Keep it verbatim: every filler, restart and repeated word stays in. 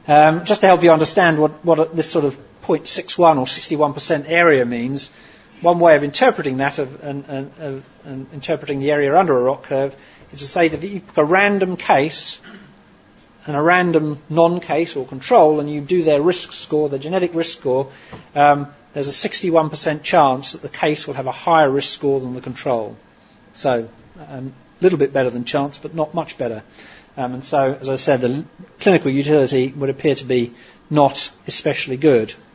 Um, just to help you understand what, what this sort of zero point six one or sixty-one percent area means, one way of interpreting that of, and, and, of, and interpreting the area under a ROC curve is to say that if you pick a random case and a random non-case or control, and you do their risk score, their genetic risk score, um, there's a sixty-one percent chance that the case will have a higher risk score than the control. So a um, little bit better than chance, but not much better. Um, and so, as I said, the clinical utility would appear to be not especially good.